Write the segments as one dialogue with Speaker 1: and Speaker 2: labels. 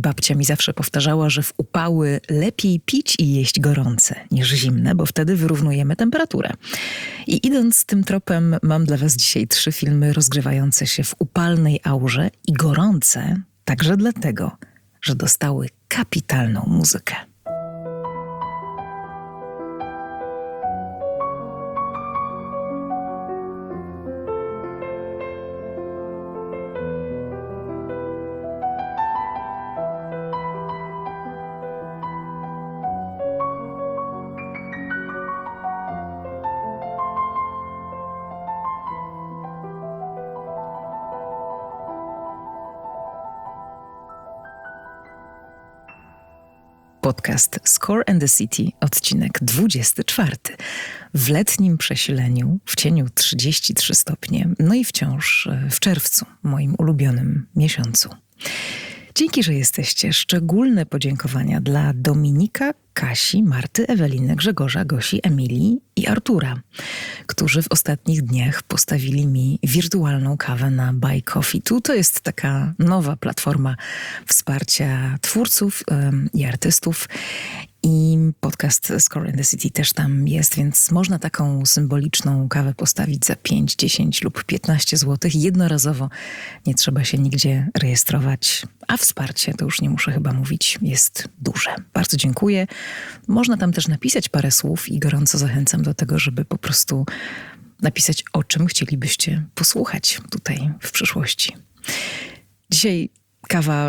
Speaker 1: babcia mi zawsze powtarzała, że w upały lepiej pić i jeść gorące niż zimne, bo wtedy wyrównujemy temperaturę. I idąc tym tropem, mam dla was dzisiaj 3 filmy rozgrywające się w upalnej aurze i gorące także dlatego, że dostały kapitalną muzykę. Podcast Score and the City, odcinek 24. W letnim przesileniu, w cieniu 33 stopnie, no i wciąż w czerwcu, moim ulubionym miesiącu. Dzięki, że jesteście. Szczególne podziękowania dla Dominika, Kasi, Marty, Eweliny, Grzegorza, Gosi, Emilii i Artura, którzy w ostatnich dniach postawili mi wirtualną kawę na Buy Coffee. To jest taka nowa platforma wsparcia twórców i artystów. I podcast Score and the City też tam jest, więc można taką symboliczną kawę postawić za 5, 10 lub 15 zł. Jednorazowo, nie trzeba się nigdzie rejestrować, a wsparcie, to już nie muszę chyba mówić, jest duże. Bardzo dziękuję. Można tam też napisać parę słów i gorąco zachęcam do tego, żeby po prostu napisać, o czym chcielibyście posłuchać tutaj w przyszłości. Dzisiaj kawa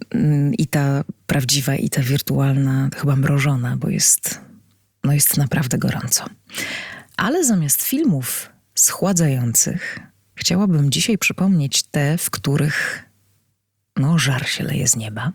Speaker 1: i ta prawdziwa, i ta wirtualna, chyba mrożona, bo jest naprawdę gorąco. Ale zamiast filmów schładzających, chciałabym dzisiaj przypomnieć te, w których żar się leje z nieba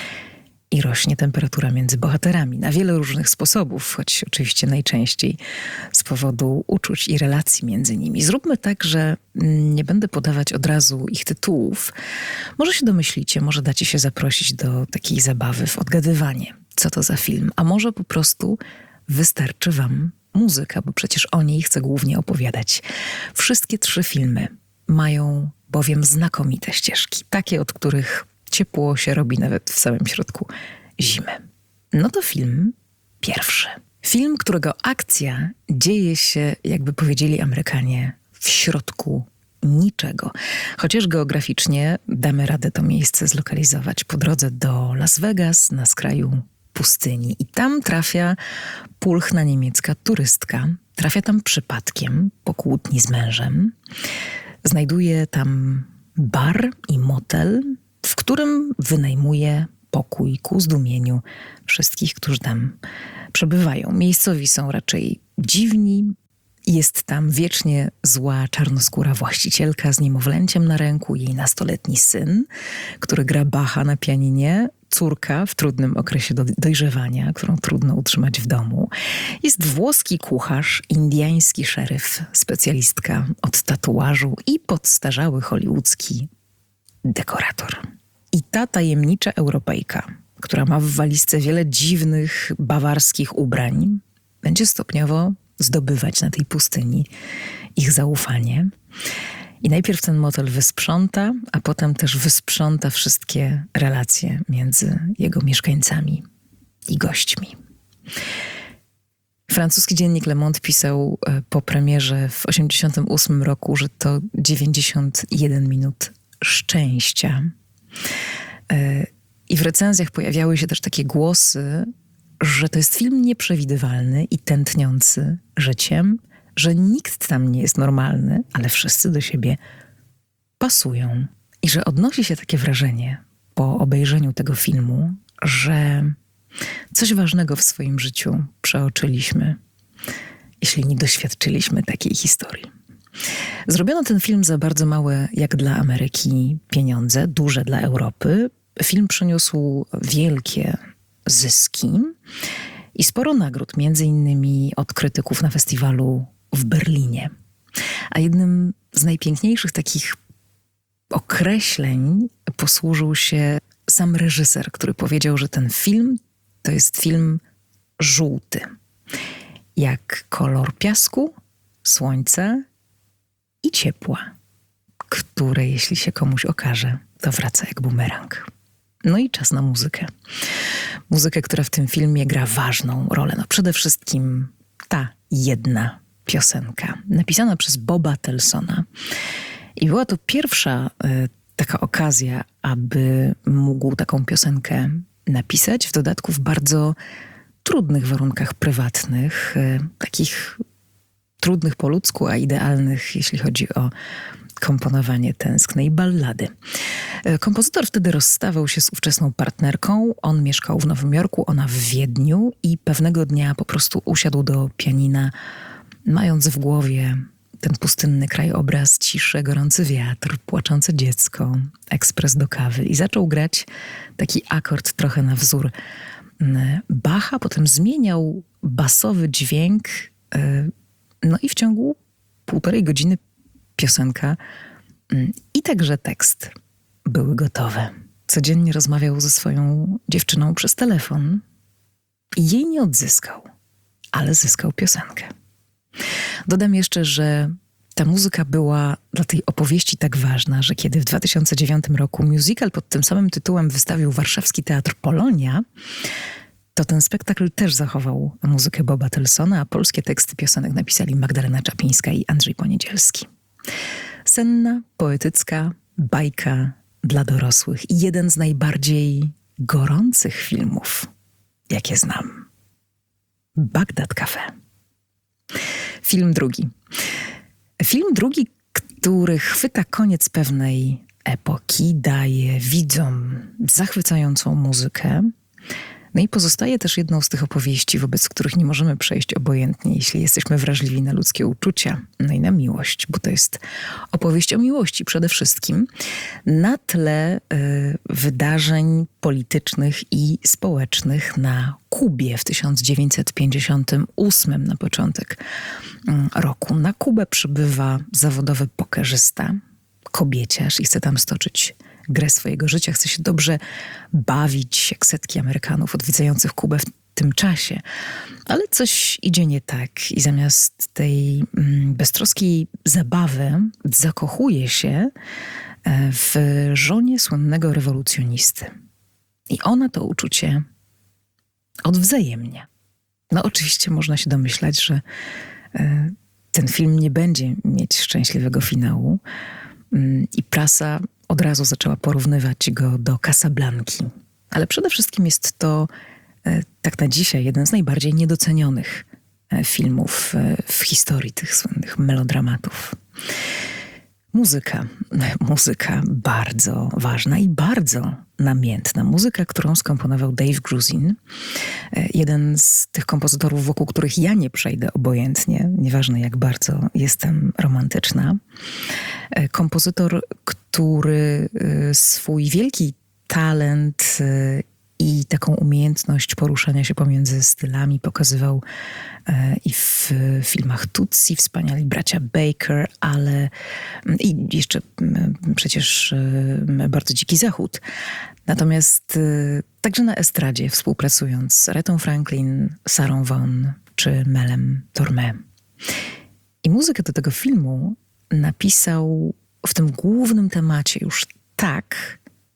Speaker 1: i rośnie temperatura między bohaterami na wiele różnych sposobów, choć oczywiście najczęściej z powodu uczuć i relacji między nimi. Zróbmy tak, że nie będę podawać od razu ich tytułów. Może się domyślicie, może dacie się zaprosić do takiej zabawy w odgadywanie, co to za film, a może po prostu wystarczy wam muzyka, bo przecież o niej chcę głównie opowiadać. Wszystkie 3 filmy mają bowiem znakomite ścieżki, takie, od których ciepło się robi nawet w samym środku zimy. No to film pierwszy. Film, którego akcja dzieje się, jakby powiedzieli Amerykanie, w środku niczego. Chociaż geograficznie damy radę to miejsce zlokalizować po drodze do Las Vegas na skraju pustyni. I tam trafia pulchna niemiecka turystka. Trafia tam przypadkiem po kłótni z mężem. Znajduje tam bar i motel, w którym wynajmuje pokój ku zdumieniu wszystkich, którzy tam przebywają. Miejscowi są raczej dziwni. Jest tam wiecznie zła, czarnoskóra właścicielka z niemowlęciem na ręku, jej nastoletni syn, który gra Bacha na pianinie, córka w trudnym okresie dojrzewania, którą trudno utrzymać w domu. Jest włoski kucharz, indyjski szeryf, specjalistka od tatuażu i podstarzały hollywoodzki dekorator. I ta tajemnicza Europejka, która ma w walizce wiele dziwnych, bawarskich ubrań, będzie stopniowo zdobywać na tej pustyni ich zaufanie. I najpierw ten motel wysprząta, a potem też wysprząta wszystkie relacje między jego mieszkańcami i gośćmi. Francuski dziennik Le Monde pisał po premierze w 1988 roku, że to 91 minut szczęścia. I w recenzjach pojawiały się też takie głosy, że to jest film nieprzewidywalny i tętniący życiem, że nikt tam nie jest normalny, ale wszyscy do siebie pasują. I że odnosi się takie wrażenie po obejrzeniu tego filmu, że coś ważnego w swoim życiu przeoczyliśmy, jeśli nie doświadczyliśmy takiej historii. Zrobiono ten film za bardzo małe, jak dla Ameryki, pieniądze, duże dla Europy. Film przyniósł wielkie zyski i sporo nagród, między innymi od krytyków na festiwalu w Berlinie. A jednym z najpiękniejszych takich określeń posłużył się sam reżyser, który powiedział, że ten film to jest film żółty. Jak kolor piasku, słońca i ciepła, które jeśli się komuś okaże, to wraca jak bumerang. No i czas na muzykę. Muzykę, która w tym filmie gra ważną rolę. No przede wszystkim ta jedna piosenka, napisana przez Boba Telsona. I była to pierwsza taka okazja, aby mógł taką piosenkę napisać, w dodatku w bardzo trudnych warunkach prywatnych, takich trudnych po ludzku, a idealnych, jeśli chodzi o komponowanie tęsknej ballady. Kompozytor wtedy rozstawał się z ówczesną partnerką. On mieszkał w Nowym Jorku, ona w Wiedniu i pewnego dnia po prostu usiadł do pianina, mając w głowie ten pustynny krajobraz, ciszę, gorący wiatr, płaczące dziecko, ekspres do kawy i zaczął grać taki akord trochę na wzór Bacha, potem zmieniał basowy dźwięk, no i w ciągu 1,5 godziny piosenka i także tekst były gotowe. Codziennie rozmawiał ze swoją dziewczyną przez telefon i jej nie odzyskał, ale zyskał piosenkę. Dodam jeszcze, że ta muzyka była dla tej opowieści tak ważna, że kiedy w 2009 roku musical pod tym samym tytułem wystawił Warszawski Teatr Polonia, to ten spektakl też zachował muzykę Boba Telsona, a polskie teksty piosenek napisali Magdalena Czapińska i Andrzej Poniedzielski. Senna, poetycka bajka dla dorosłych i jeden z najbardziej gorących filmów, jakie znam. Bagdad Cafe. Film drugi. Film drugi, który chwyta koniec pewnej epoki, daje widzom zachwycającą muzykę. No i pozostaje też jedną z tych opowieści, wobec których nie możemy przejść obojętnie, jeśli jesteśmy wrażliwi na ludzkie uczucia, no i na miłość, bo to jest opowieść o miłości przede wszystkim, na tle wydarzeń politycznych i społecznych na Kubie w 1958 na początek roku. Na Kubę przybywa zawodowy pokerzysta, kobieciarz i chce tam stoczyć grę swojego życia, chce się dobrze bawić, jak setki Amerykanów odwiedzających Kubę w tym czasie. Ale coś idzie nie tak i zamiast tej beztroskiej zabawy zakochuje się w żonie słynnego rewolucjonisty. I ona to uczucie odwzajemnia. No oczywiście można się domyślać, że ten film nie będzie mieć szczęśliwego finału i prasa od razu zaczęła porównywać go do Casablanki. Ale przede wszystkim jest to tak na dzisiaj jeden z najbardziej niedocenionych filmów w historii tych słynnych melodramatów. Muzyka bardzo ważna i bardzo namiętna. Muzyka, którą skomponował Dave Grusin. Jeden z tych kompozytorów, wokół których ja nie przejdę obojętnie, nieważne jak bardzo jestem romantyczna. Kompozytor, który swój wielki talent i taką umiejętność poruszania się pomiędzy stylami pokazywał i w filmach Tutsi, Wspaniali bracia Baker, ale i jeszcze przecież Bardzo dziki zachód. Natomiast także na estradzie, współpracując z Aretą Franklin, Sarą Vaughan czy Melem Tormé. I muzykę do tego filmu napisał w tym głównym temacie już tak,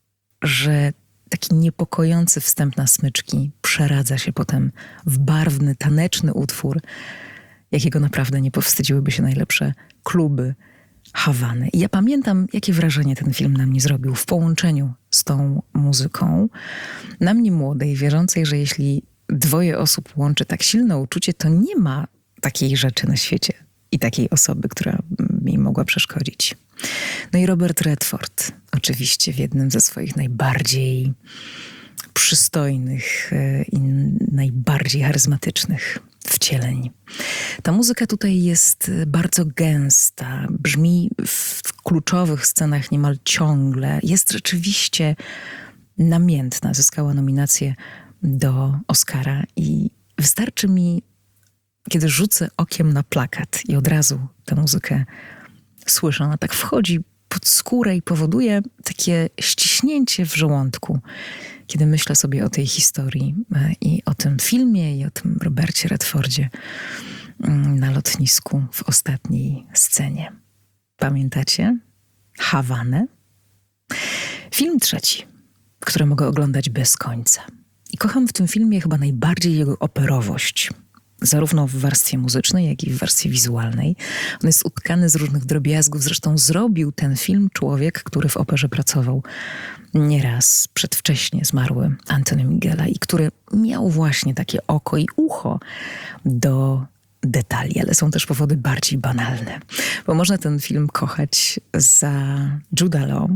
Speaker 1: że taki niepokojący wstęp na smyczki przeradza się potem w barwny, taneczny utwór, jakiego naprawdę nie powstydziłyby się najlepsze kluby Hawany. I ja pamiętam, jakie wrażenie ten film na mnie zrobił w połączeniu z tą muzyką. Na mnie młodej, wierzącej, że jeśli dwoje osób łączy tak silne uczucie, to nie ma takiej rzeczy na świecie i takiej osoby, która mi mogła przeszkodzić. No i Robert Redford, oczywiście w jednym ze swoich najbardziej przystojnych i najbardziej charyzmatycznych wcieleń. Ta muzyka tutaj jest bardzo gęsta, brzmi w kluczowych scenach niemal ciągle, jest rzeczywiście namiętna. Zyskała nominację do Oscara i wystarczy mi, kiedy rzucę okiem na plakat i od razu tę muzykę słyszę, ona tak wchodzi pod skórę i powoduje takie ściśnięcie w żołądku, kiedy myślę sobie o tej historii i o tym filmie i o tym Robercie Redfordzie na lotnisku w ostatniej scenie. Pamiętacie? Hawanę? Film trzeci, które mogę oglądać bez końca. I kocham w tym filmie chyba najbardziej jego operowość. Zarówno w warstwie muzycznej, jak i w warstwie wizualnej. On jest utkany z różnych drobiazgów. Zresztą zrobił ten film człowiek, który w operze pracował nieraz przedwcześnie zmarły Anthony Minghella i który miał właśnie takie oko i ucho do detali, ale są też powody bardziej banalne. Bo można ten film kochać za Juda Law,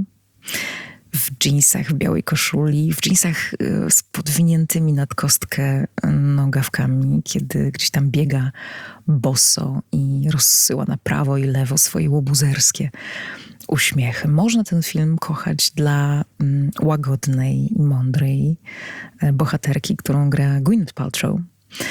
Speaker 1: w dżinsach, w białej koszuli, w dżinsach z podwiniętymi nad kostkę nogawkami, kiedy gdzieś tam biega boso i rozsyła na prawo i lewo swoje łobuzerskie uśmiechy. Można ten film kochać dla łagodnej i mądrej bohaterki, którą gra Gwyneth Paltrow.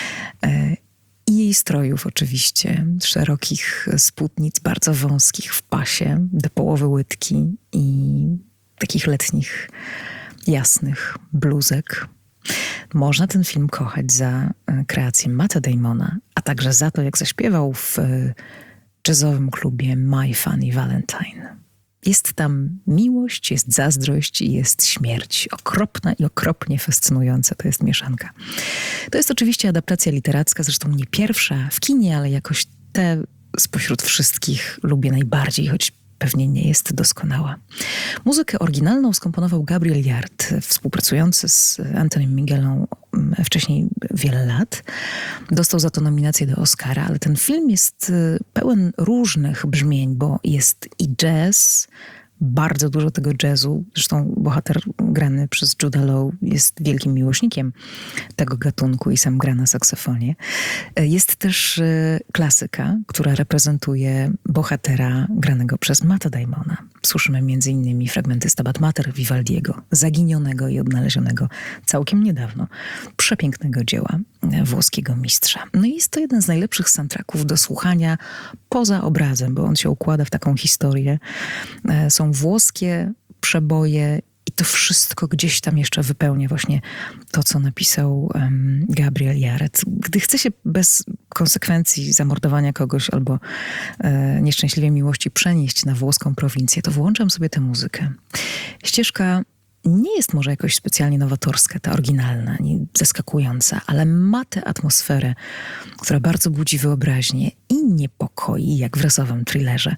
Speaker 1: I jej strojów oczywiście, szerokich spódnic, bardzo wąskich w pasie, do połowy łydki i takich letnich, jasnych bluzek. Można ten film kochać za kreację Matta Damona, a także za to, jak zaśpiewał w jazzowym klubie My Funny Valentine. Jest tam miłość, jest zazdrość i jest śmierć. Okropna i okropnie fascynująca to jest mieszanka. To jest oczywiście adaptacja literacka, zresztą nie pierwsza w kinie, ale jakoś tę spośród wszystkich lubię najbardziej, choć pewnie nie jest doskonała. Muzykę oryginalną skomponował Gabriel Yard, współpracujący z Anthony Minghellą wcześniej wiele lat. Dostał za to nominację do Oscara, ale ten film jest pełen różnych brzmień, bo jest i jazz, bardzo dużo tego jazzu. Zresztą bohater grany przez Juda Law jest wielkim miłośnikiem tego gatunku i sam gra na saksofonie. Jest też klasyka, która reprezentuje bohatera granego przez Matta Damona. Słyszymy m.in. fragmenty Stabat Mater Vivaldiego, zaginionego i odnalezionego całkiem niedawno, przepięknego dzieła włoskiego mistrza. No i jest to jeden z najlepszych soundtracków do słuchania poza obrazem, bo on się układa w taką historię. Są włoskie przeboje i to wszystko gdzieś tam jeszcze wypełnia właśnie to, co napisał Gabriel Yared. Gdy chce się bez konsekwencji zamordowania kogoś albo nieszczęśliwej miłości przenieść na włoską prowincję, to włączam sobie tę muzykę. Ścieżka nie jest może jakoś specjalnie nowatorska, ta oryginalna, nie zaskakująca, ale ma tę atmosferę, która bardzo budzi wyobraźnię i niepokoi, jak w rasowym thrillerze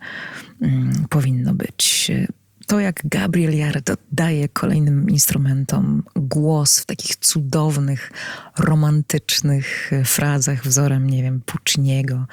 Speaker 1: powinno być. To, jak Gabriel Yared oddaje kolejnym instrumentom głos w takich cudownych, romantycznych frazach wzorem, nie wiem, Pucciniego,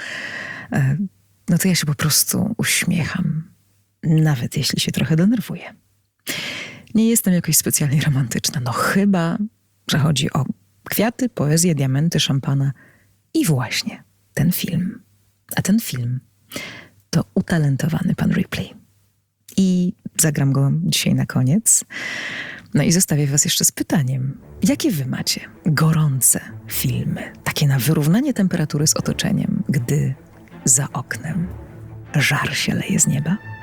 Speaker 1: no to ja się po prostu uśmiecham, nawet jeśli się trochę denerwuję. Nie jestem jakoś specjalnie romantyczna, no chyba, że chodzi o kwiaty, poezję, diamenty, szampana i właśnie ten film. A ten film to utalentowany pan Ripley. I zagram go dzisiaj na koniec. No i zostawię was jeszcze z pytaniem. Jakie wy macie gorące filmy? Takie na wyrównanie temperatury z otoczeniem, gdy za oknem żar się leje z nieba?